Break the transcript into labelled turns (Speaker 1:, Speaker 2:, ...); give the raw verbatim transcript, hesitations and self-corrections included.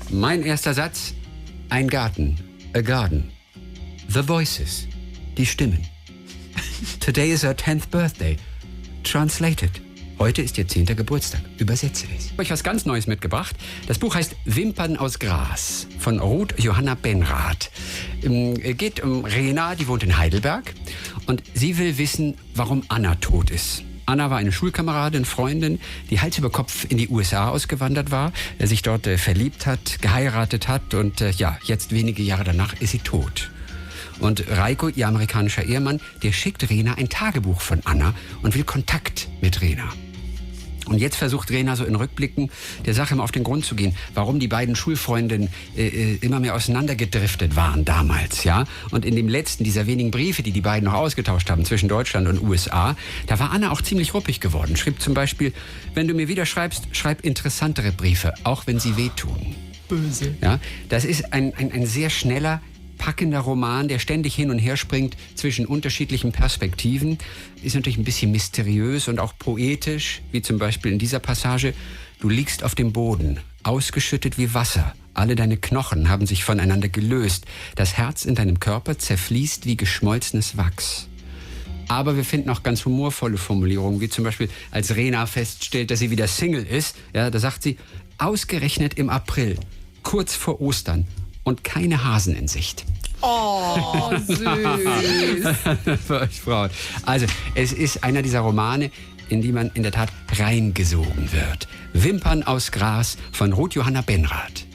Speaker 1: Mein erster Satz: Ein Garten, a garden. The voices, die Stimmen. Today is her tenth birthday. Translated. Heute ist ihr zehnter Geburtstag. Übersetze es. Ich habe euch was ganz Neues mitgebracht. Das Buch heißt Wimpern aus Gras von Ruth Johanna Benrath. Es geht um Rena, die wohnt in Heidelberg. Und sie will wissen, warum Anna tot ist. Anna war eine Schulkameradin, Freundin, die Hals über Kopf in die U S A ausgewandert war, sich dort äh, verliebt hat, geheiratet hat und äh, ja, jetzt wenige Jahre danach ist sie tot. Und Reiko, ihr amerikanischer Ehemann, der schickt Rena ein Tagebuch von Anna und will Kontakt mit Rena. Und jetzt versucht Rena so in Rückblicken der Sache mal auf den Grund zu gehen, warum die beiden Schulfreundinnen äh, immer mehr auseinandergedriftet waren damals, ja. Und in dem letzten dieser wenigen Briefe, die die beiden noch ausgetauscht haben zwischen Deutschland und U S A, da war Anna auch ziemlich ruppig geworden. Schrieb zum Beispiel: Wenn du mir wieder schreibst, schreib interessantere Briefe, auch wenn sie wehtun.
Speaker 2: Böse.
Speaker 1: Ja, das ist ein, ein, ein sehr schneller, packender Roman, der ständig hin und her springt zwischen unterschiedlichen Perspektiven. Ist natürlich ein bisschen mysteriös und auch poetisch, wie zum Beispiel in dieser Passage: Du liegst auf dem Boden, ausgeschüttet wie Wasser. Alle deine Knochen haben sich voneinander gelöst. Das Herz in deinem Körper zerfließt wie geschmolzenes Wachs. Aber wir finden auch ganz humorvolle Formulierungen, wie zum Beispiel, als Rena feststellt, dass sie wieder Single ist. Ja, da sagt sie: Ausgerechnet im April, kurz vor Ostern, und keine Hasen in Sicht.
Speaker 2: Oh, süß.
Speaker 1: Für euch Frauen. Also, es ist einer dieser Romane, in die man in der Tat reingesogen wird. Wimpern aus Gras von Ruth Johanna Benrath.